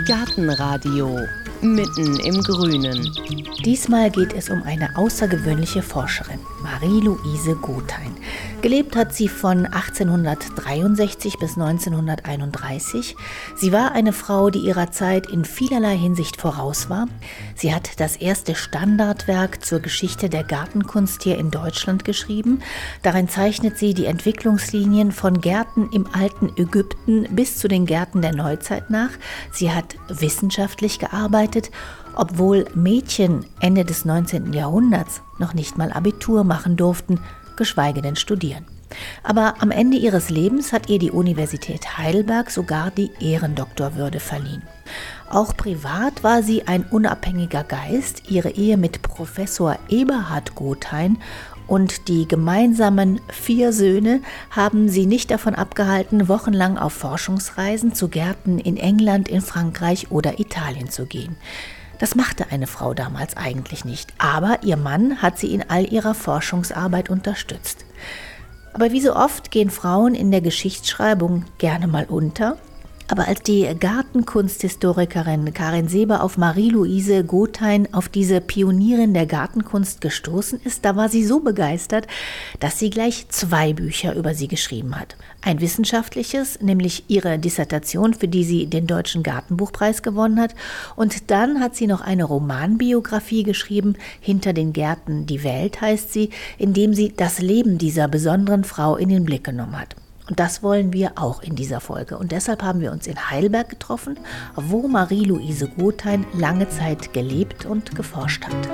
Gartenradio mitten im Grünen. Diesmal geht es um eine außergewöhnliche Forscherin, Marie-Louise Gothein. Gelebt hat sie von 1863 bis 1931. Sie war eine Frau, die ihrer Zeit in vielerlei Hinsicht voraus war. Sie hat das erste Standardwerk zur Geschichte der Gartenkunst hier in Deutschland geschrieben. Darin zeichnet sie die Entwicklungslinien von Gärten im alten Ägypten bis zu den Gärten der Neuzeit nach. Sie hat wissenschaftlich gearbeitet, obwohl Mädchen Ende des 19. Jahrhunderts noch nicht mal Abitur machen durften, geschweige denn studieren. Aber am Ende ihres Lebens hat ihr die Universität Heidelberg sogar die Ehrendoktorwürde verliehen. Auch privat war sie ein unabhängiger Geist. Ihre Ehe mit Professor Eberhard Gothein und die gemeinsamen 4 Söhne haben sie nicht davon abgehalten, wochenlang auf Forschungsreisen zu Gärten in England, in Frankreich oder Italien zu gehen. Das machte eine Frau damals eigentlich nicht, aber ihr Mann hat sie in all ihrer Forschungsarbeit unterstützt. Aber wie so oft gehen Frauen in der Geschichtsschreibung gerne mal unter. Aber als die Gartenkunsthistorikerin Karin Seber auf Marie-Louise Gothein, auf diese Pionierin der Gartenkunst gestoßen ist, da war sie so begeistert, dass sie gleich 2 Bücher über sie geschrieben hat. Ein wissenschaftliches, nämlich ihre Dissertation, für die sie den Deutschen Gartenbuchpreis gewonnen hat. Und dann hat sie noch eine Romanbiografie geschrieben, Hinter den Gärten die Welt heißt sie, in dem sie das Leben dieser besonderen Frau in den Blick genommen hat. Und das wollen wir auch in dieser Folge. Und deshalb haben wir uns in Heidelberg getroffen, wo Marie-Louise Gothein lange Zeit gelebt und geforscht hat.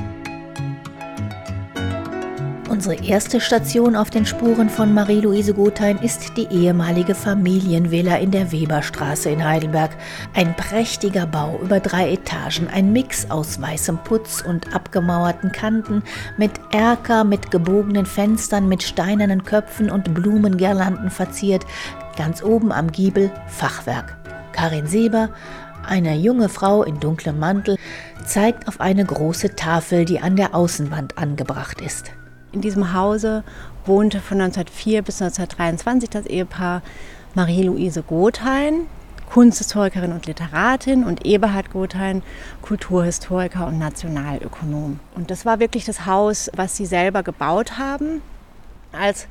Unsere erste Station auf den Spuren von Marie-Louise Gothein ist die ehemalige Familienvilla in der Weberstraße in Heidelberg. Ein prächtiger Bau über 3 Etagen, ein Mix aus weißem Putz und abgemauerten Kanten, mit Erker, mit gebogenen Fenstern, mit steinernen Köpfen und Blumengirlanden verziert. Ganz oben am Giebel Fachwerk. Karin Seber, eine junge Frau in dunklem Mantel, zeigt auf eine große Tafel, die an der Außenwand angebracht ist. In diesem Hause wohnte von 1904 bis 1923 das Ehepaar Marie-Louise Gothein, Kunsthistorikerin und Literatin, und Eberhard Gothein, Kulturhistoriker und Nationalökonom. Und das war wirklich das Haus, was sie selber gebaut haben, als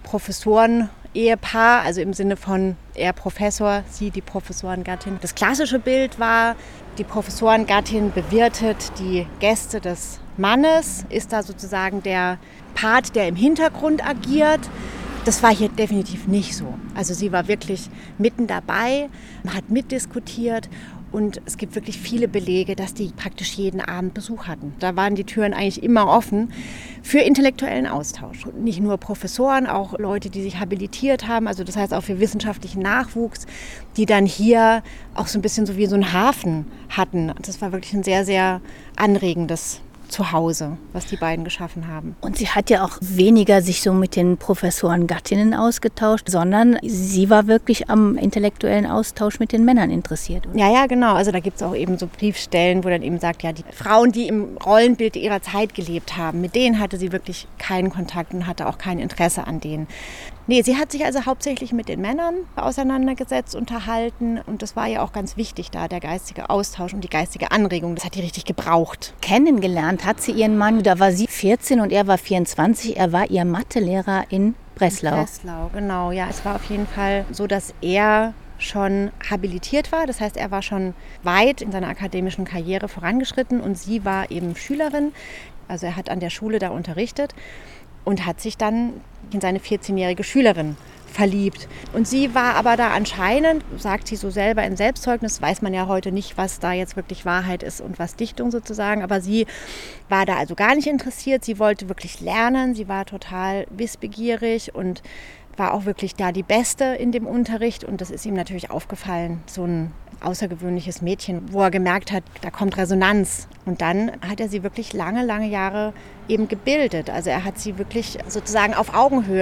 Professoren-Ehepaar, also im Sinne von er Professor, sie die Professorengattin. Das klassische Bild war, die Professorengattin bewirtet die Gäste des Mannes, ist da sozusagen der Part, der im Hintergrund agiert. Das war hier definitiv nicht so. Also sie war wirklich mitten dabei, hat mitdiskutiert und es gibt wirklich viele Belege, dass die praktisch jeden Abend Besuch hatten. Da waren die Türen eigentlich immer offen für intellektuellen Austausch. Und nicht nur Professoren, auch Leute, die sich habilitiert haben, also das heißt auch für wissenschaftlichen Nachwuchs, die dann hier auch so ein bisschen so wie so einen Hafen hatten. Das war wirklich ein sehr, sehr anregendes Zuhause, was die beiden geschaffen haben. Und sie hat ja auch weniger sich so mit den Professoren-Gattinnen ausgetauscht, sondern sie war wirklich am intellektuellen Austausch mit den Männern interessiert. Oder? Ja, genau. Also da gibt es auch eben so Briefstellen, wo dann eben sagt, ja, die Frauen, die im Rollenbild ihrer Zeit gelebt haben, mit denen hatte sie wirklich keinen Kontakt und hatte auch kein Interesse an denen. Nee, sie hat sich also hauptsächlich mit den Männern auseinandergesetzt, unterhalten, und das war ja auch ganz wichtig da, der geistige Austausch und die geistige Anregung, das hat die richtig gebraucht. Kennengelernt hat sie ihren Mann, da war sie 14 und er war 24, er war ihr Mathelehrer in Breslau. In Breslau, genau, ja, es war auf jeden Fall so, dass er schon habilitiert war, das heißt, er war schon weit in seiner akademischen Karriere vorangeschritten und sie war eben Schülerin, also er hat an der Schule da unterrichtet und hat sich dann in seine 14-jährige Schülerin verliebt. Und sie war aber da anscheinend, sagt sie so selber im Selbstzeugnis, weiß man ja heute nicht, was da jetzt wirklich Wahrheit ist und was Dichtung sozusagen, aber sie war da also gar nicht interessiert, sie wollte wirklich lernen, sie war total wissbegierig und war auch wirklich da die Beste in dem Unterricht, und das ist ihm natürlich aufgefallen, so ein außergewöhnliches Mädchen, wo er gemerkt hat, da kommt Resonanz. Und dann hat er sie wirklich lange, lange Jahre eben gebildet. Also er hat sie wirklich sozusagen auf Augenhöhe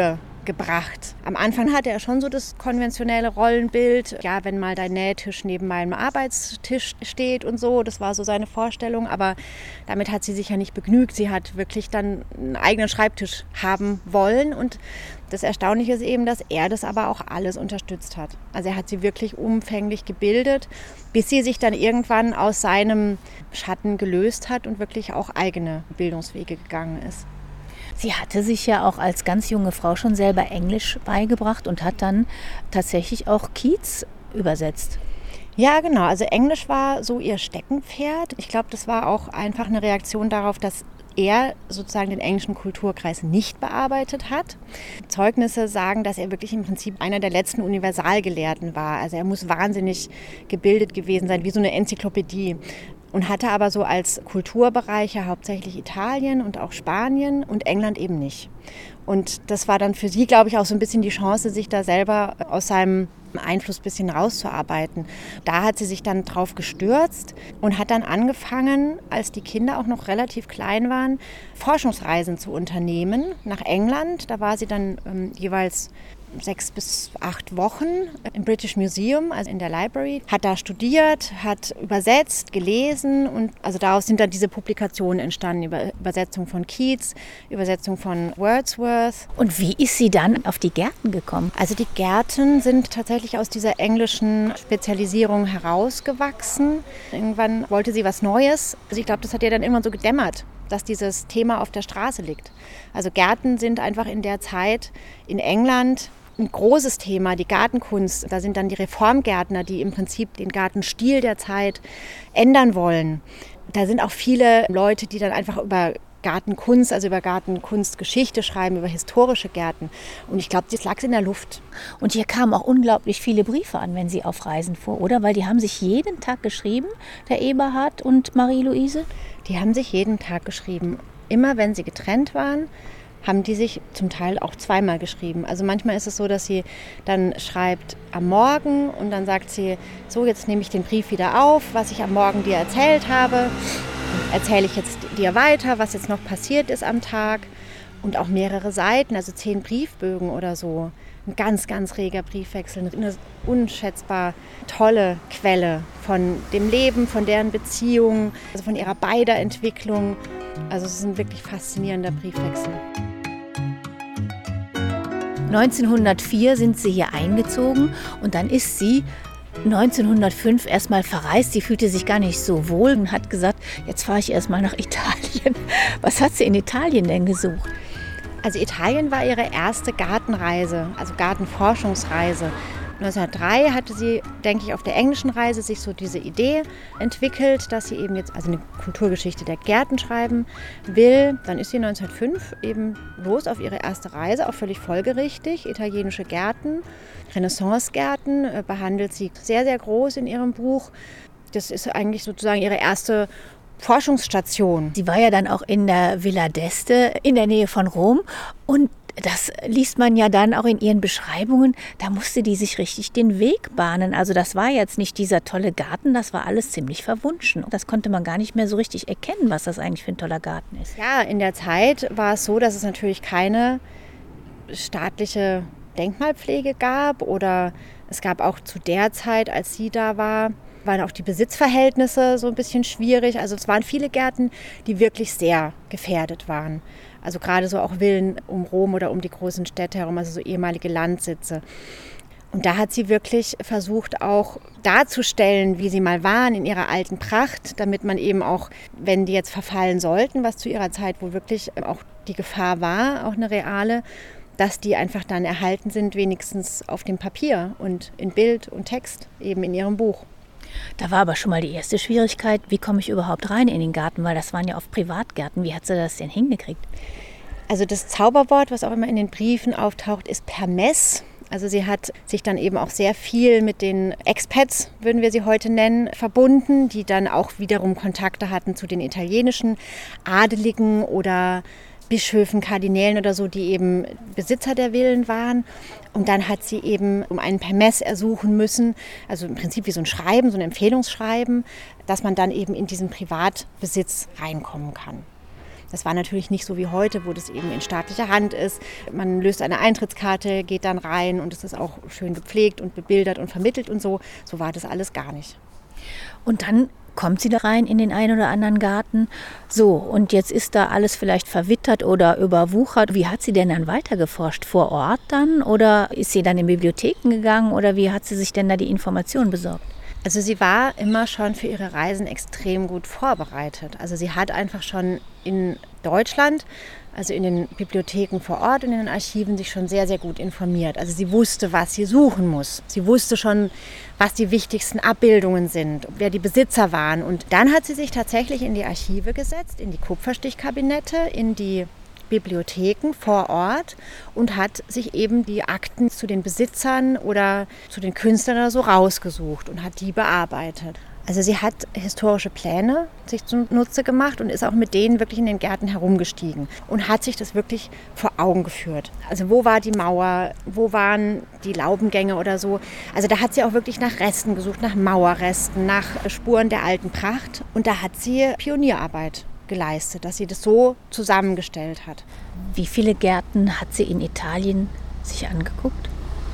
gebracht. Am Anfang hatte er schon so das konventionelle Rollenbild, ja, wenn mal dein Nähtisch neben meinem Arbeitstisch steht und so, das war so seine Vorstellung, aber damit hat sie sich ja nicht begnügt. Sie hat wirklich dann einen eigenen Schreibtisch haben wollen und das Erstaunliche ist eben, dass er das aber auch alles unterstützt hat. Also er hat sie wirklich umfänglich gebildet, bis sie sich dann irgendwann aus seinem Schatten gelöst hat und wirklich auch eigene Bildungswege gegangen ist. Sie hatte sich ja auch als ganz junge Frau schon selber Englisch beigebracht und hat dann tatsächlich auch Keats übersetzt. Ja, genau. Also Englisch war so ihr Steckenpferd. Ich glaube, das war auch einfach eine Reaktion darauf, dass er sozusagen den englischen Kulturkreis nicht bearbeitet hat. Zeugnisse sagen, dass er wirklich im Prinzip einer der letzten Universalgelehrten war. Also er muss wahnsinnig gebildet gewesen sein, wie so eine Enzyklopädie. Und hatte aber so als Kulturbereiche hauptsächlich Italien und auch Spanien und England eben nicht. Und das war dann für sie, glaube ich, auch so ein bisschen die Chance, sich da selber aus seinem Einfluss ein bisschen rauszuarbeiten. Da hat sie sich dann drauf gestürzt und hat dann angefangen, als die Kinder auch noch relativ klein waren, Forschungsreisen zu unternehmen nach England. Da war sie dann jeweils 6 bis 8 Wochen im British Museum, also in der Library, hat da studiert, hat übersetzt, gelesen und also daraus sind dann diese Publikationen entstanden, Übersetzung von Keats, Übersetzung von Wordsworth. Und wie ist sie dann auf die Gärten gekommen? Also die Gärten sind tatsächlich aus dieser englischen Spezialisierung herausgewachsen. Irgendwann wollte sie was Neues. Also ich glaube, das hat ihr dann irgendwann so gedämmert, dass dieses Thema auf der Straße liegt. Also Gärten sind einfach in der Zeit in England ein großes Thema, die Gartenkunst. Da sind dann die Reformgärtner, die im Prinzip den Gartenstil der Zeit ändern wollen. Da sind auch viele Leute, die dann einfach über Gartenkunst, also über Gartenkunstgeschichte schreiben, über historische Gärten. Und ich glaube, das lag in der Luft. Und hier kamen auch unglaublich viele Briefe an, wenn sie auf Reisen fuhr, oder? Weil die haben sich jeden Tag geschrieben, der Eberhard und Marie-Louise? Die haben sich jeden Tag geschrieben. Immer wenn sie getrennt waren, haben die sich zum Teil auch zweimal geschrieben. Also manchmal ist es so, dass sie dann schreibt am Morgen und dann sagt sie, so jetzt nehme ich den Brief wieder auf, was ich am Morgen dir erzählt habe. Erzähle ich jetzt dir weiter, was jetzt noch passiert ist am Tag. Und auch mehrere Seiten, also 10 Briefbögen oder so. Ein ganz, ganz reger Briefwechsel. Eine unschätzbar tolle Quelle von dem Leben, von deren Beziehung, also von ihrer beider Entwicklung. Also es ist ein wirklich faszinierender Briefwechsel. 1904 sind sie hier eingezogen und dann ist sie 1905 erstmal verreist. Sie fühlte sich gar nicht so wohl und hat gesagt, jetzt fahre ich erstmal nach Italien. Was hat sie in Italien denn gesucht? Also Italien war ihre erste Gartenreise, also Gartenforschungsreise. 1903 hatte sie, denke ich, auf der englischen Reise sich so diese Idee entwickelt, dass sie eben jetzt also eine Kulturgeschichte der Gärten schreiben will. Dann ist sie 1905 eben los auf ihre erste Reise, auch völlig folgerichtig. Italienische Gärten, Renaissance-Gärten behandelt sie sehr, sehr groß in ihrem Buch. Das ist eigentlich sozusagen ihre erste Forschungsstation. Sie war ja dann auch in der Villa d'Este in der Nähe von Rom und das liest man ja dann auch in ihren Beschreibungen, da musste die sich richtig den Weg bahnen. Also das war jetzt nicht dieser tolle Garten, das war alles ziemlich verwunschen. Das konnte man gar nicht mehr so richtig erkennen, was das eigentlich für ein toller Garten ist. Ja, in der Zeit war es so, dass es natürlich keine staatliche Denkmalpflege gab oder es gab auch zu der Zeit, als sie da war, waren auch die Besitzverhältnisse so ein bisschen schwierig. Also es waren viele Gärten, die wirklich sehr gefährdet waren. Also gerade so auch Villen um Rom oder um die großen Städte herum, also so ehemalige Landsitze. Und da hat sie wirklich versucht, auch darzustellen, wie sie mal waren in ihrer alten Pracht, damit man eben auch, wenn die jetzt verfallen sollten, was zu ihrer Zeit wohl wirklich auch die Gefahr war, auch eine reale, dass die einfach dann erhalten sind, wenigstens auf dem Papier und in Bild und Text, eben in ihrem Buch. Da war aber schon mal die erste Schwierigkeit, wie komme ich überhaupt rein in den Garten, weil das waren ja oft Privatgärten. Wie hat sie das denn hingekriegt? Also das Zauberwort, was auch immer in den Briefen auftaucht, ist Permess. Also sie hat sich dann eben auch sehr viel mit den Expats, würden wir sie heute nennen, verbunden, die dann auch wiederum Kontakte hatten zu den italienischen Adeligen oder Bischöfen, Kardinälen oder so, die eben Besitzer der Villen waren. Und dann hat sie eben um einen Permess ersuchen müssen, also im Prinzip wie so ein Schreiben, so ein Empfehlungsschreiben, dass man dann eben in diesen Privatbesitz reinkommen kann. Das war natürlich nicht so wie heute, wo das eben in staatlicher Hand ist. Man löst eine Eintrittskarte, geht dann rein und es ist auch schön gepflegt und bebildert und vermittelt und so. So war das alles gar nicht. Und dann kommt sie da rein in den einen oder anderen Garten. So, und jetzt ist da alles vielleicht verwittert oder überwuchert. Wie hat sie denn dann weitergeforscht? Vor Ort dann? Oder ist sie dann in Bibliotheken gegangen? Oder wie hat sie sich denn da die Informationen besorgt? Also sie war immer schon für ihre Reisen extrem gut vorbereitet. Also sie hat einfach schon in Deutschland, also in den Bibliotheken vor Ort und in den Archiven sich schon sehr, sehr gut informiert. Also sie wusste, was sie suchen muss. Sie wusste schon, was die wichtigsten Abbildungen sind, wer die Besitzer waren. Und dann hat sie sich tatsächlich in die Archive gesetzt, in die Kupferstichkabinette, in die Bibliotheken vor Ort und hat sich eben die Akten zu den Besitzern oder zu den Künstlern oder so rausgesucht und hat die bearbeitet. Also sie hat historische Pläne sich zunutze gemacht und ist auch mit denen wirklich in den Gärten herumgestiegen und hat sich das wirklich vor Augen geführt. Also wo war die Mauer, wo waren die Laubengänge oder so. Also da hat sie auch wirklich nach Resten gesucht, nach Mauerresten, nach Spuren der alten Pracht und da hat sie Pionierarbeit geleistet, dass sie das so zusammengestellt hat. Wie viele Gärten hat sie in Italien sich angeguckt?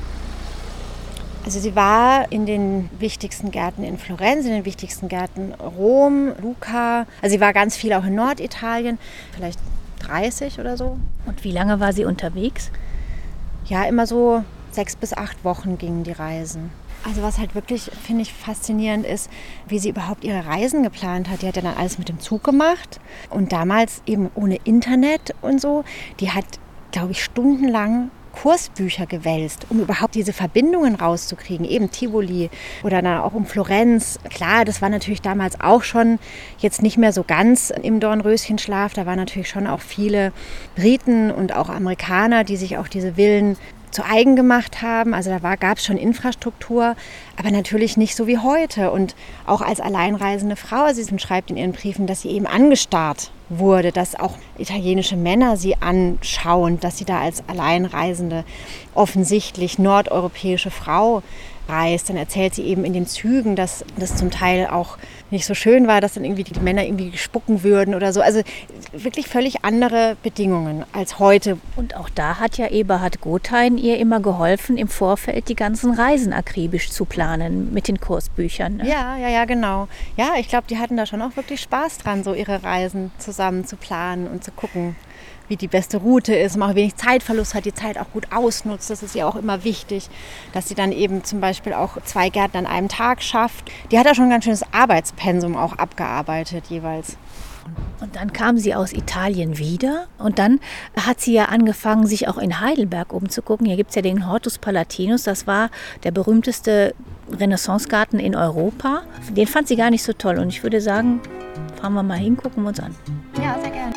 Also sie war in den wichtigsten Gärten in Florenz, in den wichtigsten Gärten Rom, Lucca. Also sie war ganz viel auch in Norditalien, vielleicht 30 oder so. Und wie lange war sie unterwegs? Ja, immer so 6 bis 8 Wochen gingen die Reisen. Also was halt wirklich, finde ich, faszinierend ist, wie sie überhaupt ihre Reisen geplant hat. Die hat ja dann alles mit dem Zug gemacht und damals eben ohne Internet und so. Die hat, glaube ich, stundenlang Kursbücher gewälzt, um überhaupt diese Verbindungen rauszukriegen, eben Tivoli oder dann auch um Florenz. Klar, das war natürlich damals auch schon jetzt nicht mehr so ganz im Dornröschenschlaf. Da waren natürlich schon auch viele Briten und auch Amerikaner, die sich auch diese Villen zu eigen gemacht haben. Also da gab es schon Infrastruktur, aber natürlich nicht so wie heute. Und auch als alleinreisende Frau, sie schreibt in ihren Briefen, dass sie eben angestarrt wurde, dass auch italienische Männer sie anschauen, dass sie da als alleinreisende, offensichtlich nordeuropäische Frau reist. Dann erzählt sie eben in den Zügen, dass das zum Teil auch nicht so schön war, dass dann irgendwie die Männer irgendwie spucken würden oder so. Also wirklich völlig andere Bedingungen als heute. Und auch da hat ja Eberhard Gothein ihr immer geholfen, im Vorfeld die ganzen Reisen akribisch zu planen mit den Kursbüchern. Ne? Ja, genau. Ja, ich glaube, die hatten da schon auch wirklich Spaß dran, so ihre Reisen zusammen zu planen und zu gucken, wie die beste Route ist, man auch wenig Zeitverlust hat, die Zeit auch gut ausnutzt. Das ist ja auch immer wichtig, dass sie dann eben zum Beispiel auch 2 Gärten an einem Tag schafft. Die hat ja schon ein ganz schönes Arbeitspensum auch abgearbeitet jeweils. Und dann kam sie aus Italien wieder und dann hat sie ja angefangen, sich auch in Heidelberg umzugucken. Hier gibt es ja den Hortus Palatinus, das war der berühmteste Renaissancegarten in Europa. Den fand sie gar nicht so toll und ich würde sagen, fahren wir mal hin, gucken wir uns an. Ja, sehr gerne.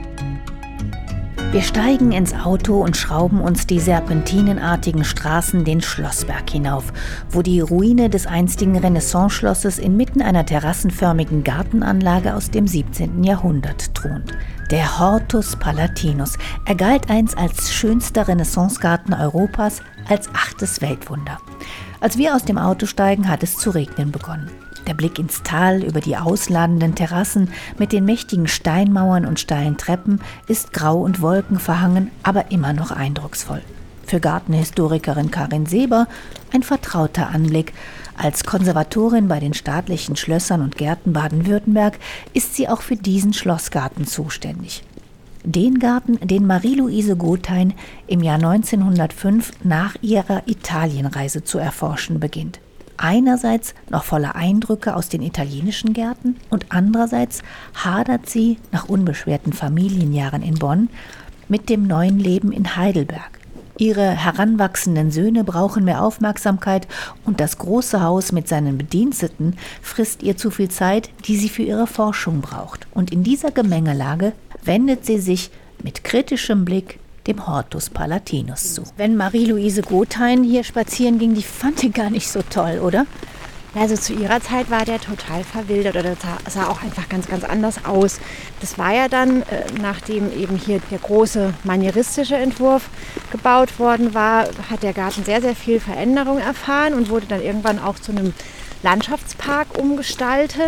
Wir steigen ins Auto und schrauben uns die serpentinenartigen Straßen den Schlossberg hinauf, wo die Ruine des einstigen Renaissance-Schlosses inmitten einer terrassenförmigen Gartenanlage aus dem 17. Jahrhundert thront. Der Hortus Palatinus. Er galt einst als schönster Renaissancegarten Europas, als 8. Weltwunder. Als wir aus dem Auto steigen, hat es zu regnen begonnen. Der Blick ins Tal über die ausladenden Terrassen mit den mächtigen Steinmauern und steilen Treppen ist grau und wolkenverhangen, aber immer noch eindrucksvoll. Für Gartenhistorikerin Karin Seber ein vertrauter Anblick. Als Konservatorin bei den staatlichen Schlössern und Gärten Baden-Württemberg ist sie auch für diesen Schlossgarten zuständig. Den Garten, den Marie-Louise Gothein im Jahr 1905 nach ihrer Italienreise zu erforschen beginnt. Einerseits noch voller Eindrücke aus den italienischen Gärten und andererseits hadert sie nach unbeschwerten Familienjahren in Bonn mit dem neuen Leben in Heidelberg. Ihre heranwachsenden Söhne brauchen mehr Aufmerksamkeit und das große Haus mit seinen Bediensteten frisst ihr zu viel Zeit, die sie für ihre Forschung braucht. Und in dieser Gemengelage wendet sie sich mit kritischem Blick dem Hortus Palatinus zu. Wenn Marie-Louise Gothein hier spazieren ging, die fand die gar nicht so toll, oder? Also zu ihrer Zeit war der total verwildert oder sah auch einfach ganz, ganz anders aus. Das war ja dann, nachdem eben hier der große manieristische Entwurf gebaut worden war, hat der Garten sehr, sehr viel Veränderung erfahren und wurde dann irgendwann auch zu einem Landschaftspark umgestaltet.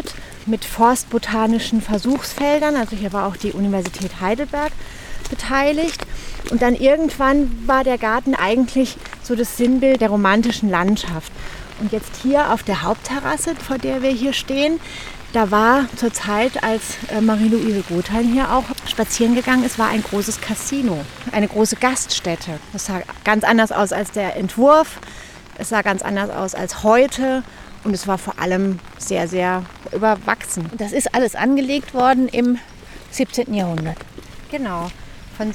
mit forstbotanischen Versuchsfeldern. Also hier war auch die Universität Heidelberg beteiligt. Und dann irgendwann war der Garten eigentlich so das Sinnbild der romantischen Landschaft. Und jetzt hier auf der Hauptterrasse, vor der wir hier stehen, da war zur Zeit, als Marie-Louise Gothein hier auch spazieren gegangen ist, war ein großes Casino, eine große Gaststätte. Das sah ganz anders aus als der Entwurf, es sah ganz anders aus als heute und es war vor allem sehr, sehr überwachsen. Das ist alles angelegt worden im 17. Jahrhundert. Genau, von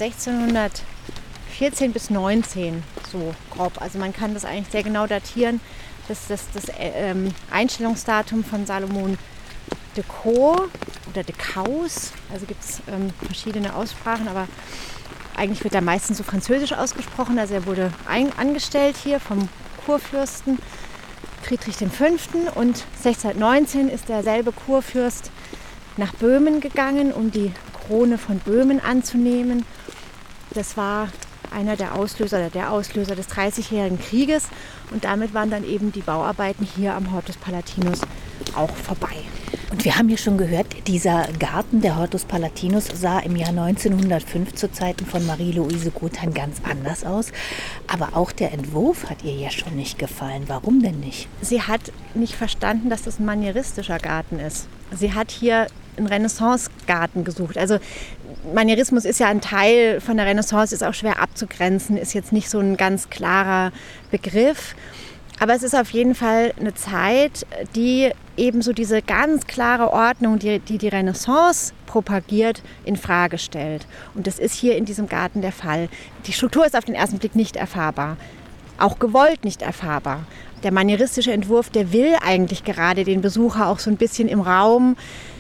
1614 bis 19, so grob. Also man kann das eigentlich sehr genau datieren. Das Einstellungsdatum von Salomon de Caux oder de Caus, also gibt es verschiedene Aussprachen, aber eigentlich wird er meistens so französisch ausgesprochen. Also er wurde angestellt hier vom Kurfürsten Friedrich V. und 1619 ist derselbe Kurfürst nach Böhmen gegangen, um die Krone von Böhmen anzunehmen. Das war einer der Auslöser des Dreißigjährigen Krieges und damit waren dann eben die Bauarbeiten hier am Hortus Palatinus auch vorbei. Und wir haben ja schon gehört, dieser Garten, der Hortus Palatinus, sah im Jahr 1905 zu Zeiten von Marie-Louise Gothein ganz anders aus. Aber auch der Entwurf hat ihr ja schon nicht gefallen. Warum denn nicht? Sie hat nicht verstanden, dass das ein manieristischer Garten ist. Sie hat hier einen Renaissance-Garten gesucht. Also Manierismus ist ja ein Teil von der Renaissance, ist auch schwer abzugrenzen, ist jetzt nicht so ein ganz klarer Begriff. Aber es ist auf jeden Fall eine Zeit, die eben so diese ganz klare Ordnung, die Renaissance propagiert, in Frage stellt. Und das ist hier in diesem Garten der Fall. Die Struktur ist auf den ersten Blick nicht erfahrbar, auch gewollt nicht erfahrbar. Der manieristische Entwurf, der will eigentlich gerade den Besucher auch so ein bisschen im Raum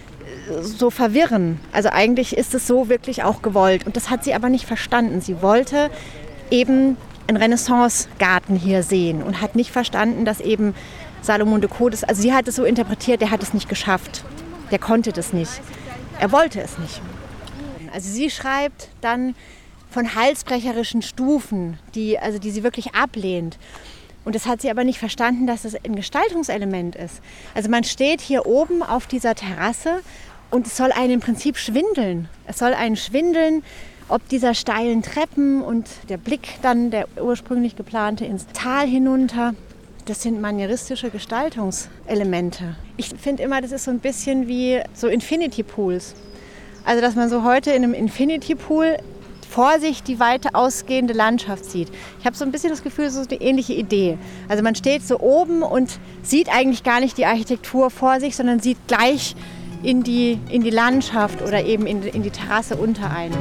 so verwirren. Also eigentlich ist es so wirklich auch gewollt. Und das hat sie aber nicht verstanden. Sie wollte eben einen Renaissance-Garten hier sehen und hat nicht verstanden, dass eben Salomon de Caux, also sie hat es so interpretiert, der hat es nicht geschafft. Der konnte das nicht. Er wollte es nicht. Also sie schreibt dann von halsbrecherischen Stufen, die sie wirklich ablehnt. Und das hat sie aber nicht verstanden, dass es ein Gestaltungselement ist. Also man steht hier oben auf dieser Terrasse und es soll einen im Prinzip schwindeln. Es soll einen schwindeln, ob dieser steilen Treppen und der Blick dann, der ursprünglich geplante, ins Tal hinunter. Das sind manieristische Gestaltungselemente. Ich finde immer, das ist so ein bisschen wie so Infinity Pools. Also dass man so heute in einem Infinity Pool vor sich die weite ausgehende Landschaft sieht. Ich habe so ein bisschen das Gefühl, so eine ähnliche Idee. Also man steht so oben und sieht eigentlich gar nicht die Architektur vor sich, sondern sieht gleich in die Landschaft oder eben in die Terrasse unter einem.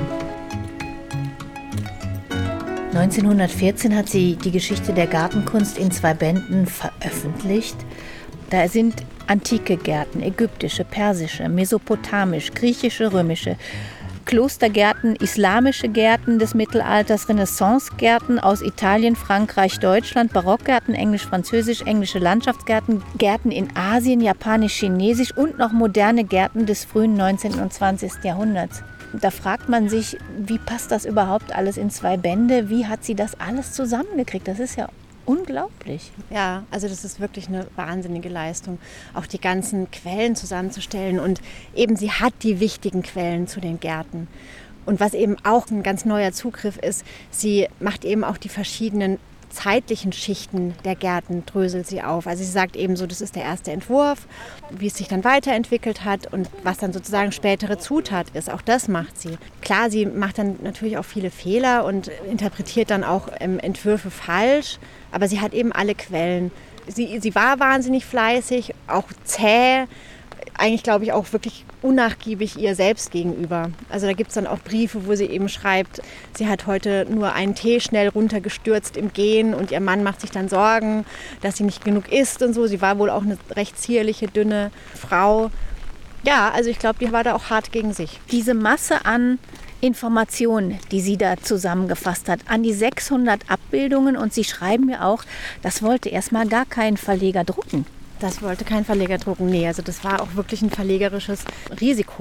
1914 hat sie die Geschichte der Gartenkunst in 2 Bänden veröffentlicht. Da sind antike Gärten, ägyptische, persische, mesopotamisch, griechische, römische, Klostergärten, islamische Gärten des Mittelalters, Renaissancegärten aus Italien, Frankreich, Deutschland, Barockgärten, englisch-französisch, englische Landschaftsgärten, Gärten in Asien, japanisch, chinesisch und noch moderne Gärten des frühen 19. und 20. Jahrhunderts. Da fragt man sich, wie passt das überhaupt alles in 2 Bände? Wie hat sie das alles zusammengekriegt? Das ist ja unglaublich. Ja, also das ist wirklich eine wahnsinnige Leistung, auch die ganzen Quellen zusammenzustellen. Und eben sie hat die wichtigen Quellen zu den Gärten. Und was eben auch ein ganz neuer Zugriff ist, sie macht eben auch die verschiedenen zeitlichen Schichten der Gärten, dröselt sie auf. Also sie sagt eben so, das ist der erste Entwurf, wie es sich dann weiterentwickelt hat und was dann sozusagen spätere Zutat ist. Auch das macht sie. Klar, sie macht dann natürlich auch viele Fehler und interpretiert dann auch Entwürfe falsch, aber sie hat eben alle Quellen. Sie war wahnsinnig fleißig, auch zäh, eigentlich glaube ich auch wirklich unnachgiebig ihr selbst gegenüber. Also da gibt es dann auch Briefe, wo sie eben schreibt, sie hat heute nur einen Tee schnell runtergestürzt im Gehen und ihr Mann macht sich dann Sorgen, dass sie nicht genug isst und so. Sie war wohl auch eine recht zierliche, dünne Frau. Ja, also ich glaube, die war da auch hart gegen sich. Diese Masse an Informationen, die sie da zusammengefasst hat, an die 600 Abbildungen, und Sie schreiben mir auch, das wollte erstmal gar kein Verleger drucken. Das wollte kein Verleger drucken, nee, also das war auch wirklich ein verlegerisches Risiko.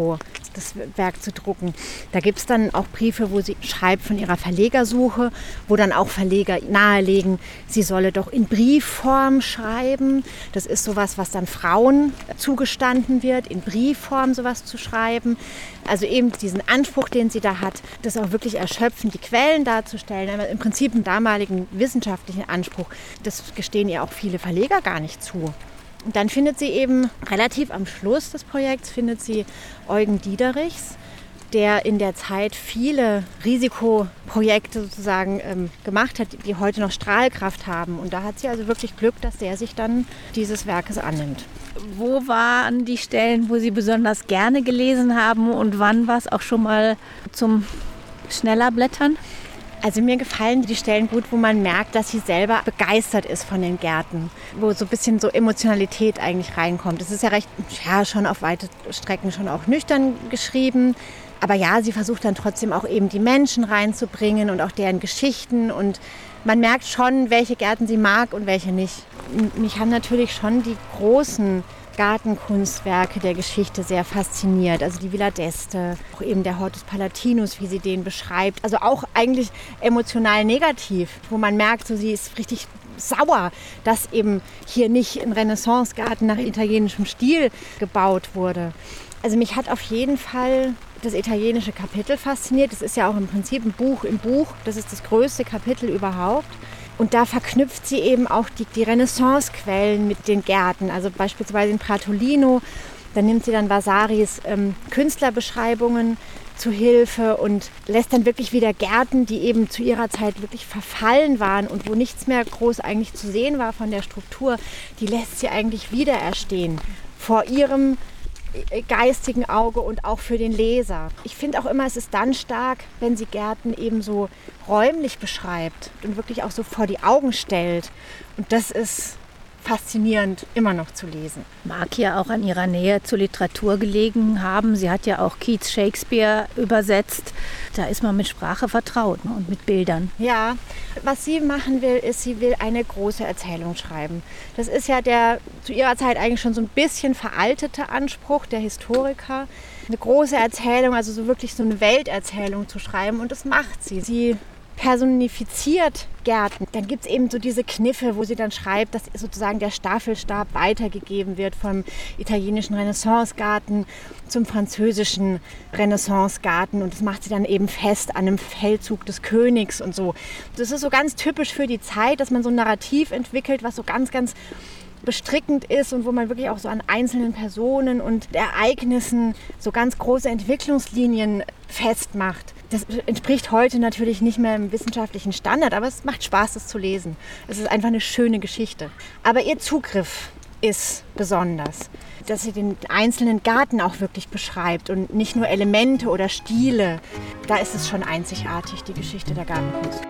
das Werk zu drucken. Da gibt es dann auch Briefe, wo sie schreibt von ihrer Verlegersuche, wo dann auch Verleger nahelegen, sie solle doch in Briefform schreiben. Das ist sowas, was dann Frauen zugestanden wird, in Briefform sowas zu schreiben. Also eben diesen Anspruch, den sie da hat, das auch wirklich erschöpfend, die Quellen darzustellen, aber im Prinzip einen damaligen wissenschaftlichen Anspruch. Das gestehen ihr auch viele Verleger gar nicht zu. Und dann findet sie eben relativ am Schluss des Projekts, findet sie Eugen Diederichs, der in der Zeit viele Risikoprojekte sozusagen gemacht hat, die heute noch Strahlkraft haben. Und da hat sie also wirklich Glück, dass der sich dann dieses Werkes annimmt. Wo waren die Stellen, wo Sie besonders gerne gelesen haben und wann war es auch schon mal zum schneller Blättern? Also mir gefallen die Stellen gut, wo man merkt, dass sie selber begeistert ist von den Gärten, wo so ein bisschen so Emotionalität eigentlich reinkommt. Es ist ja recht, schon auf weite Strecken schon auch nüchtern geschrieben. Aber ja, sie versucht dann trotzdem auch eben die Menschen reinzubringen und auch deren Geschichten. Und man merkt schon, welche Gärten sie mag und welche nicht. Mich haben natürlich schon die großen Gartenkunstwerke der Geschichte sehr fasziniert. Also die Villa d'Este, auch eben der Hortus Palatinus, wie sie den beschreibt. Also auch eigentlich emotional negativ, wo man merkt, so sie ist richtig sauer, dass eben hier nicht ein Renaissancegarten nach italienischem Stil gebaut wurde. Also mich hat auf jeden Fall das italienische Kapitel fasziniert. Das ist ja auch im Prinzip ein Buch im Buch. Das ist das größte Kapitel überhaupt. Und da verknüpft sie eben auch die Renaissance-Quellen mit den Gärten. Also beispielsweise in Pratolino, da nimmt sie dann Vasaris Künstlerbeschreibungen zu Hilfe und lässt dann wirklich wieder Gärten, die eben zu ihrer Zeit wirklich verfallen waren und wo nichts mehr groß eigentlich zu sehen war von der Struktur, die lässt sie eigentlich wieder erstehen vor ihrem geistigen Auge und auch für den Leser. Ich finde auch immer, es ist dann stark, wenn sie Gärten eben so räumlich beschreibt und wirklich auch so vor die Augen stellt. Und das ist faszinierend, immer noch zu lesen. Mag ja auch an ihrer Nähe zur Literatur gelegen haben. Sie hat ja auch Keats Shakespeare übersetzt. Da ist man mit Sprache vertraut, ne? Und mit Bildern. Ja, was sie machen will, ist, sie will eine große Erzählung schreiben. Das ist ja der zu ihrer Zeit eigentlich schon so ein bisschen veraltete Anspruch der Historiker. Eine große Erzählung, also so wirklich so eine Welterzählung zu schreiben. Und das macht sie. Sie personifiziert Gärten. Dann gibt es eben so diese Kniffe, wo sie dann schreibt, dass sozusagen der Staffelstab weitergegeben wird vom italienischen Renaissancegarten zum französischen Renaissancegarten. Und das macht sie dann eben fest an einem Feldzug des Königs und so. Das ist so ganz typisch für die Zeit, dass man so ein Narrativ entwickelt, was so ganz, ganz bestrickend ist und wo man wirklich auch so an einzelnen Personen und Ereignissen so ganz große Entwicklungslinien festmacht. Das entspricht heute natürlich nicht mehr im wissenschaftlichen Standard, aber es macht Spaß, das zu lesen. Es ist einfach eine schöne Geschichte. Aber ihr Zugriff ist besonders, dass sie den einzelnen Garten auch wirklich beschreibt und nicht nur Elemente oder Stile. Da ist es schon einzigartig, die Geschichte der Gartenkunst.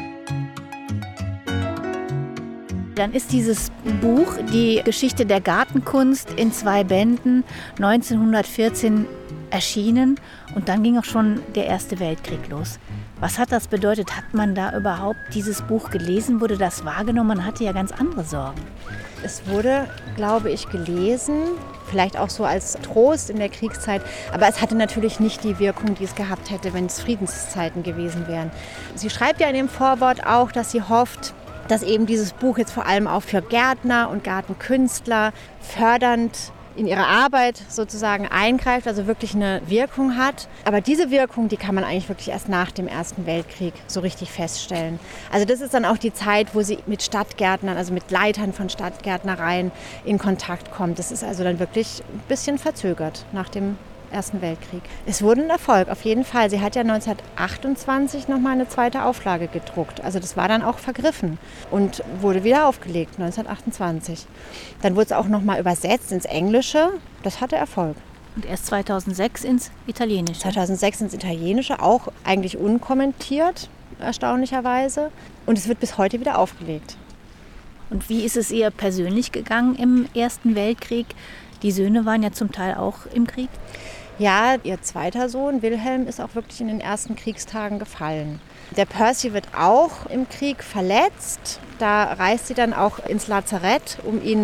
Dann ist dieses Buch, die Geschichte der Gartenkunst, in 2 Bänden 1914 erschienen und dann ging auch schon der Erste Weltkrieg los. Was hat das bedeutet? Hat man da überhaupt dieses Buch gelesen? Wurde das wahrgenommen? Man hatte ja ganz andere Sorgen. Es wurde, glaube ich, gelesen, vielleicht auch so als Trost in der Kriegszeit, aber es hatte natürlich nicht die Wirkung, die es gehabt hätte, wenn es Friedenszeiten gewesen wären. Sie schreibt ja in dem Vorwort auch, dass sie hofft, dass eben dieses Buch jetzt vor allem auch für Gärtner und Gartenkünstler fördernd in ihre Arbeit sozusagen eingreift, also wirklich eine Wirkung hat. Aber diese Wirkung, die kann man eigentlich wirklich erst nach dem Ersten Weltkrieg so richtig feststellen. Also das ist dann auch die Zeit, wo sie mit Stadtgärtnern, also mit Leitern von Stadtgärtnereien in Kontakt kommt. Das ist also dann wirklich ein bisschen verzögert nach dem Ersten Weltkrieg. Es wurde ein Erfolg, auf jeden Fall. Sie hat ja 1928 nochmal eine zweite Auflage gedruckt. Also das war dann auch vergriffen und wurde wieder aufgelegt, 1928. Dann wurde es auch nochmal übersetzt ins Englische. Das hatte Erfolg. Und erst 2006 ins Italienische. 2006 ins Italienische, auch eigentlich unkommentiert, erstaunlicherweise. Und es wird bis heute wieder aufgelegt. Und wie ist es ihr persönlich gegangen im Ersten Weltkrieg? Die Söhne waren ja zum Teil auch im Krieg. Ja, ihr zweiter Sohn Wilhelm ist auch wirklich in den ersten Kriegstagen gefallen. Der Percy wird auch im Krieg verletzt. Da reist sie dann auch ins Lazarett, um ihn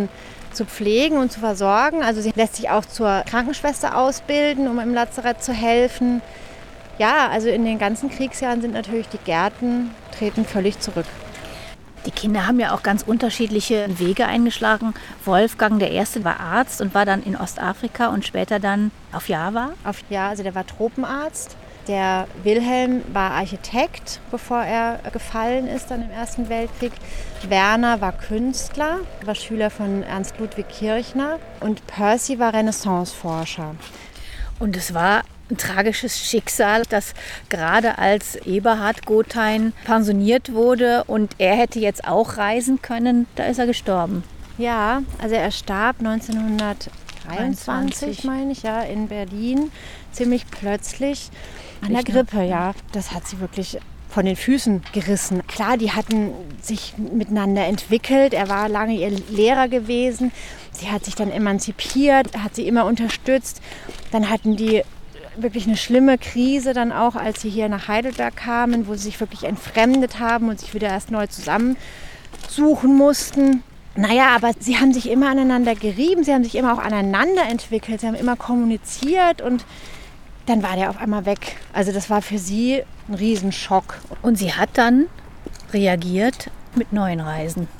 zu pflegen und zu versorgen. Also sie lässt sich auch zur Krankenschwester ausbilden, um im Lazarett zu helfen. Ja, also in den ganzen Kriegsjahren sind natürlich die Gärten treten völlig zurück. Die Kinder haben ja auch ganz unterschiedliche Wege eingeschlagen. Wolfgang, der Erste, war Arzt und war dann in Ostafrika und später dann auf Java. Also der war Tropenarzt. Der Wilhelm war Architekt, bevor er gefallen ist dann im Ersten Weltkrieg. Werner war Künstler, war Schüler von Ernst Ludwig Kirchner. Und Percy war Renaissanceforscher. Und es war ein tragisches Schicksal, dass gerade als Eberhard Gothein pensioniert wurde und er hätte jetzt auch reisen können, da ist er gestorben. Ja, also er starb 1923, meine ich, ja, in Berlin, ziemlich plötzlich an der Grippe, ja. Das hat sie wirklich von den Füßen gerissen. Klar, die hatten sich miteinander entwickelt. Er war lange ihr Lehrer gewesen. Sie hat sich dann emanzipiert, hat sie immer unterstützt. Dann hatten die wirklich eine schlimme Krise dann auch, als sie hier nach Heidelberg kamen, wo sie sich wirklich entfremdet haben und sich wieder erst neu zusammensuchen mussten. Naja, aber sie haben sich immer aneinander gerieben, sie haben sich immer auch aneinander entwickelt, sie haben immer kommuniziert und dann war der auf einmal weg. Also das war für sie ein Riesenschock. Und sie hat dann reagiert mit neuen Reisen.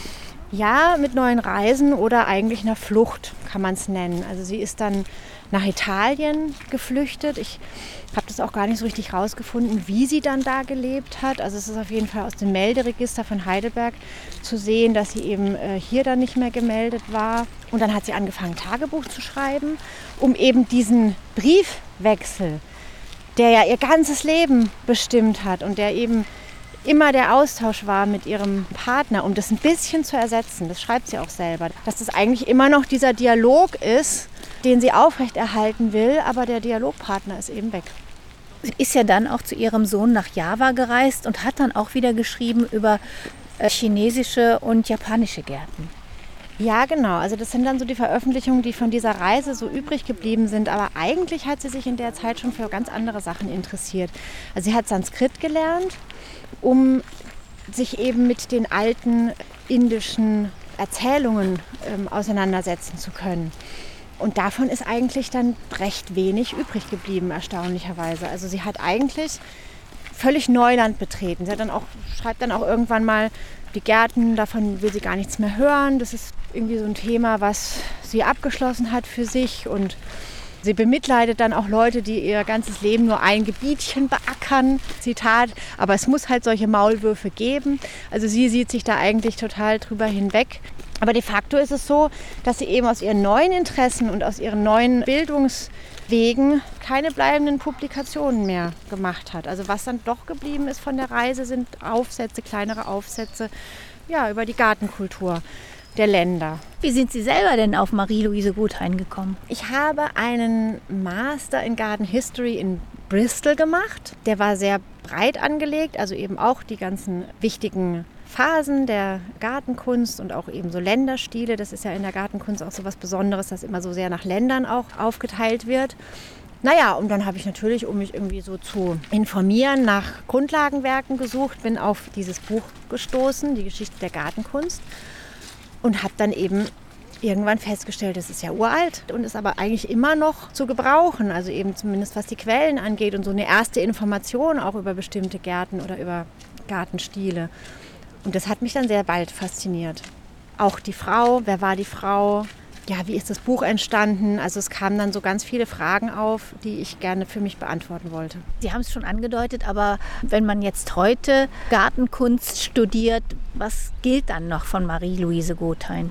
Ja, mit neuen Reisen oder eigentlich einer Flucht, kann man es nennen. Also sie ist dann nach Italien geflüchtet. Ich habe das auch gar nicht so richtig rausgefunden, wie sie dann da gelebt hat. Also es ist auf jeden Fall aus dem Melderegister von Heidelberg zu sehen, dass sie eben hier dann nicht mehr gemeldet war. Und dann hat sie angefangen, Tagebuch zu schreiben, um eben diesen Briefwechsel, der ja ihr ganzes Leben bestimmt hat und der eben immer der Austausch war mit ihrem Partner, um das ein bisschen zu ersetzen. Das schreibt sie auch selber. Dass das eigentlich immer noch dieser Dialog ist, den sie aufrechterhalten will, aber der Dialogpartner ist eben weg. Sie ist ja dann auch zu ihrem Sohn nach Java gereist und hat dann auch wieder geschrieben über chinesische und japanische Gärten. Ja, genau. Also das sind dann so die Veröffentlichungen, die von dieser Reise so übrig geblieben sind. Aber eigentlich hat sie sich in der Zeit schon für ganz andere Sachen interessiert. Also sie hat Sanskrit gelernt, um sich eben mit den alten indischen Erzählungen auseinandersetzen zu können. Und davon ist eigentlich dann recht wenig übrig geblieben, erstaunlicherweise. Also sie hat eigentlich völlig Neuland betreten. Sie hat schreibt dann auch irgendwann mal, die Gärten, davon will sie gar nichts mehr hören. Das ist irgendwie so ein Thema, was sie abgeschlossen hat für sich. Und sie bemitleidet dann auch Leute, die ihr ganzes Leben nur ein Gebietchen beackern. Zitat, aber es muss halt solche Maulwürfe geben. Also sie sieht sich da eigentlich total drüber hinweg. Aber de facto ist es so, dass sie eben aus ihren neuen Interessen und aus ihren neuen Bildungswegen keine bleibenden Publikationen mehr gemacht hat. Also was dann doch geblieben ist von der Reise, sind Aufsätze, kleinere Aufsätze, ja, über die Gartenkultur der Länder. Wie sind Sie selber denn auf Marie-Louise Gothein gekommen? Ich habe einen Master in Garden History in Bristol gemacht. Der war sehr breit angelegt, also eben auch die ganzen wichtigen Phasen der Gartenkunst und auch eben so Länderstile. Das ist ja in der Gartenkunst auch so was Besonderes, dass immer so sehr nach Ländern auch aufgeteilt wird. Naja, und dann habe ich natürlich, um mich irgendwie so zu informieren, nach Grundlagenwerken gesucht, bin auf dieses Buch gestoßen, die Geschichte der Gartenkunst, und habe dann eben irgendwann festgestellt, das ist ja uralt und ist aber eigentlich immer noch zu gebrauchen, also eben zumindest was die Quellen angeht und so eine erste Information auch über bestimmte Gärten oder über Gartenstile. Und das hat mich dann sehr bald fasziniert. Auch die Frau, wer war die Frau? Ja, wie ist das Buch entstanden? Also es kamen dann so ganz viele Fragen auf, die ich gerne für mich beantworten wollte. Sie haben es schon angedeutet, aber wenn man jetzt heute Gartenkunst studiert, was gilt dann noch von Marie-Louise Gothein?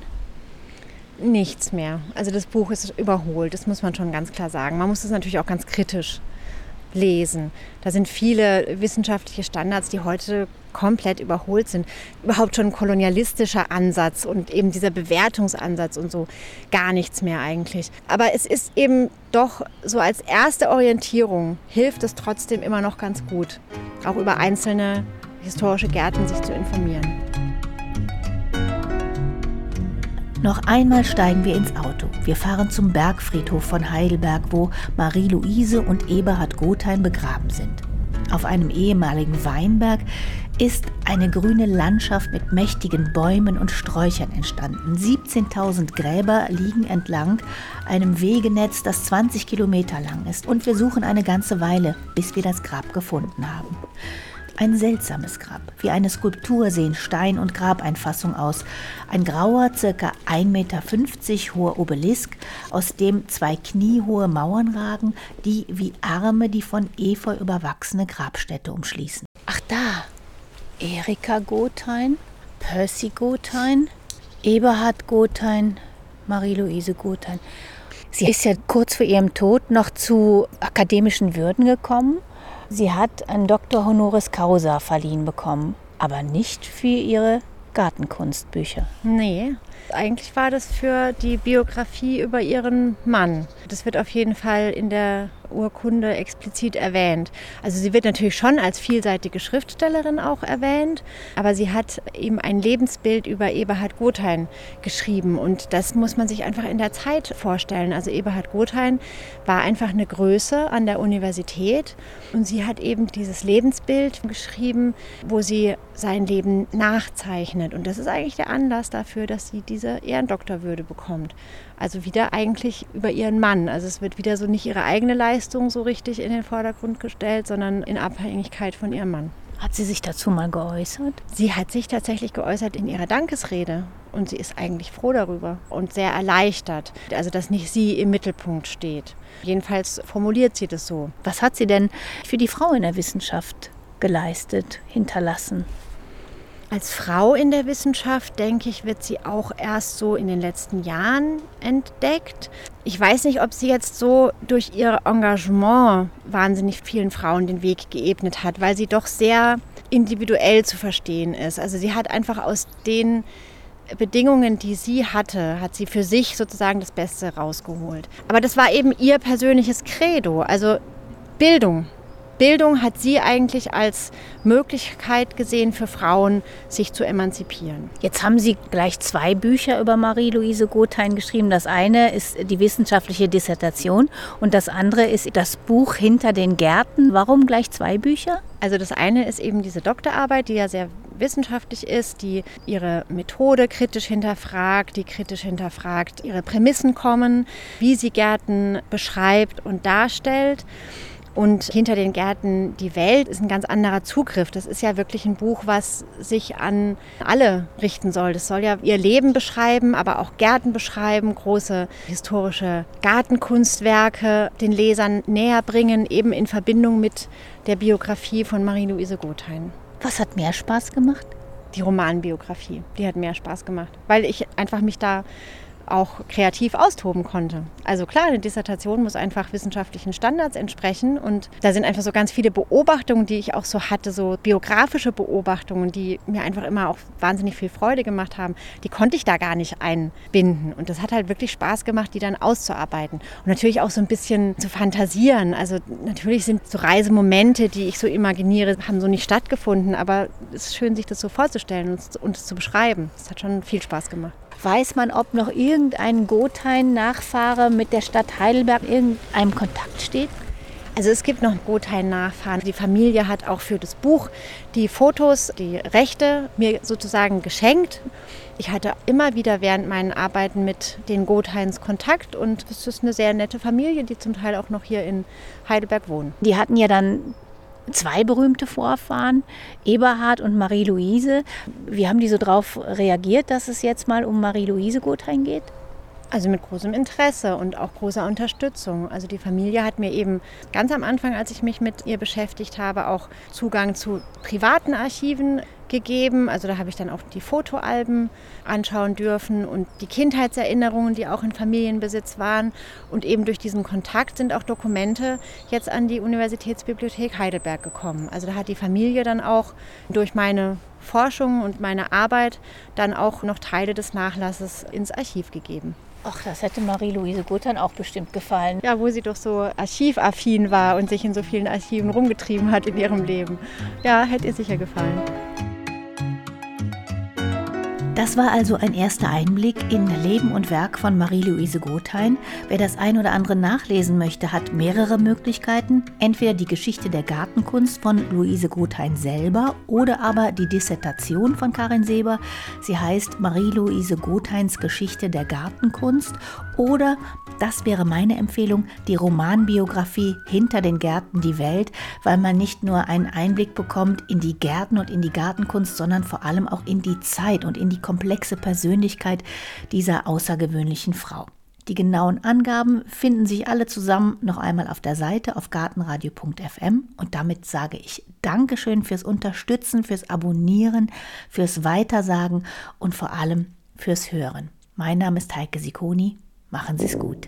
Nichts mehr. Also das Buch ist überholt, das muss man schon ganz klar sagen. Man muss es natürlich auch ganz kritisch lesen. Da sind viele wissenschaftliche Standards, die heute komplett überholt sind. Überhaupt schon ein kolonialistischer Ansatz und eben dieser Bewertungsansatz und so, gar nichts mehr eigentlich. Aber es ist eben doch so als erste Orientierung, hilft es trotzdem immer noch ganz gut, auch über einzelne historische Gärten sich zu informieren. Noch einmal steigen wir ins Auto. Wir fahren zum Bergfriedhof von Heidelberg, wo Marie-Louise und Eberhard Gothein begraben sind. Auf einem ehemaligen Weinberg ist eine grüne Landschaft mit mächtigen Bäumen und Sträuchern entstanden. 17.000 Gräber liegen entlang einem Wegenetz, das 20 Kilometer lang ist. Und wir suchen eine ganze Weile, bis wir das Grab gefunden haben. Ein seltsames Grab. Wie eine Skulptur sehen Stein- und Grabeinfassung aus. Ein grauer, ca. 1,50 Meter hoher Obelisk, aus dem 2 kniehohe Mauern ragen, die wie Arme die von Efeu überwachsene Grabstätte umschließen. Ach da! Erika Gothein, Percy Gothein, Eberhard Gothein, Marie-Louise Gothein. Sie ist ja kurz vor ihrem Tod noch zu akademischen Würden gekommen. Sie hat einen Dr. Honoris Causa verliehen bekommen, aber nicht für ihre Gartenkunstbücher. Nee, eigentlich war das für die Biografie über ihren Mann. Das wird auf jeden Fall in der Urkunde explizit erwähnt. Also sie wird natürlich schon als vielseitige Schriftstellerin auch erwähnt, aber sie hat eben ein Lebensbild über Eberhard Gothein geschrieben und das muss man sich einfach in der Zeit vorstellen. Also Eberhard Gothein war einfach eine Größe an der Universität und sie hat eben dieses Lebensbild geschrieben, wo sie sein Leben nachzeichnet und das ist eigentlich der Anlass dafür, dass sie diese Ehrendoktorwürde bekommt. Also wieder eigentlich über ihren Mann. Also es wird wieder so nicht ihre eigene Leistung so richtig in den Vordergrund gestellt, sondern in Abhängigkeit von ihrem Mann. Hat sie sich dazu mal geäußert? Sie hat sich tatsächlich geäußert in ihrer Dankesrede und sie ist eigentlich froh darüber und sehr erleichtert, also dass nicht sie im Mittelpunkt steht. Jedenfalls formuliert sie das so. Was hat sie denn für die Frau in der Wissenschaft geleistet, hinterlassen? Als Frau in der Wissenschaft, denke ich, wird sie auch erst so in den letzten Jahren entdeckt. Ich weiß nicht, ob sie jetzt so durch ihr Engagement wahnsinnig vielen Frauen den Weg geebnet hat, weil sie doch sehr individuell zu verstehen ist. Also sie hat einfach aus den Bedingungen, die sie hatte, hat sie für sich sozusagen das Beste rausgeholt. Aber das war eben ihr persönliches Credo, also Bildung. Bildung hat sie eigentlich als Möglichkeit gesehen für Frauen, sich zu emanzipieren. Jetzt haben Sie gleich 2 Bücher über Marie-Louise Gothein geschrieben. Das eine ist die wissenschaftliche Dissertation und das andere ist das Buch Hinter den Gärten. Warum gleich 2 Bücher? Also das eine ist eben diese Doktorarbeit, die ja sehr wissenschaftlich ist, die ihre Methode kritisch hinterfragt, die kritisch hinterfragt, ihre Prämissen kommen, wie sie Gärten beschreibt und darstellt. Und Hinter den Gärten die Welt ist ein ganz anderer Zugriff. Das ist ja wirklich ein Buch, was sich an alle richten soll. Das soll ja ihr Leben beschreiben, aber auch Gärten beschreiben, große historische Gartenkunstwerke den Lesern näher bringen, eben in Verbindung mit der Biografie von Marie-Louise Gothein. Was hat mehr Spaß gemacht? Die Romanbiografie, die hat mehr Spaß gemacht, weil ich einfach mich da auch kreativ austoben konnte. Also klar, eine Dissertation muss einfach wissenschaftlichen Standards entsprechen und da sind einfach so ganz viele Beobachtungen, die ich auch so hatte, so biografische Beobachtungen, die mir einfach immer auch wahnsinnig viel Freude gemacht haben, die konnte ich da gar nicht einbinden und das hat halt wirklich Spaß gemacht, die dann auszuarbeiten und natürlich auch so ein bisschen zu fantasieren. Also natürlich sind so Reisemomente, die ich so imaginiere, haben so nicht stattgefunden, aber es ist schön, sich das so vorzustellen und es zu beschreiben. Das hat schon viel Spaß gemacht. Weiß man, ob noch irgendein Gothein-Nachfahre mit der Stadt Heidelberg in irgendeinem Kontakt steht? Also es gibt noch Gothein-Nachfahren. Die Familie hat auch für das Buch die Fotos, die Rechte mir sozusagen geschenkt. Ich hatte immer wieder während meinen Arbeiten mit den Gotheins Kontakt und es ist eine sehr nette Familie, die zum Teil auch noch hier in Heidelberg wohnen. Die hatten ja dann 2 berühmte Vorfahren, Eberhard und Marie-Louise. Wie haben die so darauf reagiert, dass es jetzt mal um Marie-Louise Gothein geht? Also mit großem Interesse und auch großer Unterstützung. Also die Familie hat mir eben ganz am Anfang, als ich mich mit ihr beschäftigt habe, auch Zugang zu privaten Archiven gegeben. Also da habe ich dann auch die Fotoalben anschauen dürfen und die Kindheitserinnerungen, die auch in Familienbesitz waren. Und eben durch diesen Kontakt sind auch Dokumente jetzt an die Universitätsbibliothek Heidelberg gekommen. Also da hat die Familie dann auch durch meine Forschung und meine Arbeit dann auch noch Teile des Nachlasses ins Archiv gegeben. Ach, das hätte Marie-Louise Gothein auch bestimmt gefallen. Ja, wo sie doch so archivaffin war und sich in so vielen Archiven rumgetrieben hat in ihrem Leben. Ja, hätte ihr sicher gefallen. Das war also ein erster Einblick in Leben und Werk von Marie-Louise Gothein. Wer das ein oder andere nachlesen möchte, hat mehrere Möglichkeiten. Entweder die Geschichte der Gartenkunst von Louise Gothein selber oder aber die Dissertation von Karin Seber. Sie heißt Marie-Louise Gotheins Geschichte der Gartenkunst. Oder, das wäre meine Empfehlung, die Romanbiografie Hinter den Gärten die Welt, weil man nicht nur einen Einblick bekommt in die Gärten und in die Gartenkunst, sondern vor allem auch in die Zeit und in die komplexe Persönlichkeit dieser außergewöhnlichen Frau. Die genauen Angaben finden sich alle zusammen noch einmal auf der Seite auf gartenradio.fm und damit sage ich Dankeschön fürs Unterstützen, fürs Abonnieren, fürs Weitersagen und vor allem fürs Hören. Mein Name ist Heike Sicconi. Machen Sie es gut.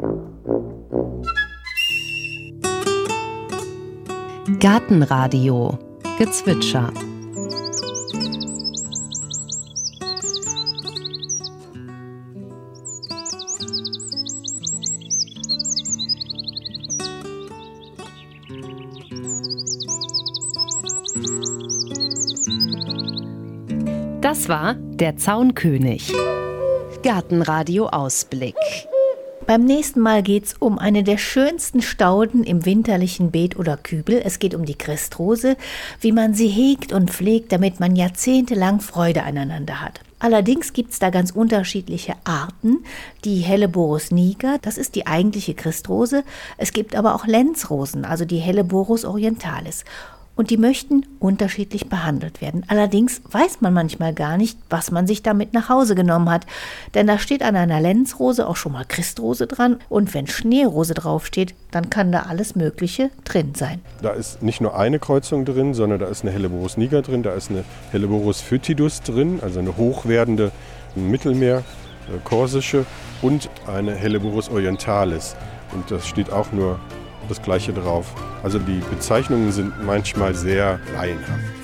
Gartenradio Gezwitscher. Das war der Zaunkönig. Gartenradio Ausblick. Beim nächsten Mal geht es um eine der schönsten Stauden im winterlichen Beet oder Kübel. Es geht um die Christrose, wie man sie hegt und pflegt, damit man jahrzehntelang Freude aneinander hat. Allerdings gibt es da ganz unterschiedliche Arten. Die Helleborus niger, das ist die eigentliche Christrose. Es gibt aber auch Lenzrosen, also die Helleborus orientalis. Und die möchten unterschiedlich behandelt werden. Allerdings weiß man manchmal gar nicht, was man sich damit nach Hause genommen hat. Denn da steht an einer Lenzrose auch schon mal Christrose dran. Und wenn Schneerose draufsteht, dann kann da alles Mögliche drin sein. Da ist nicht nur eine Kreuzung drin, sondern da ist eine Helleborus niger drin, da ist eine Helleborus foetidus drin, also eine hochwerdende Mittelmeer-korsische und eine Helleborus orientalis. Und das steht auch nur das Gleiche drauf. Also die Bezeichnungen sind manchmal sehr laienhaft.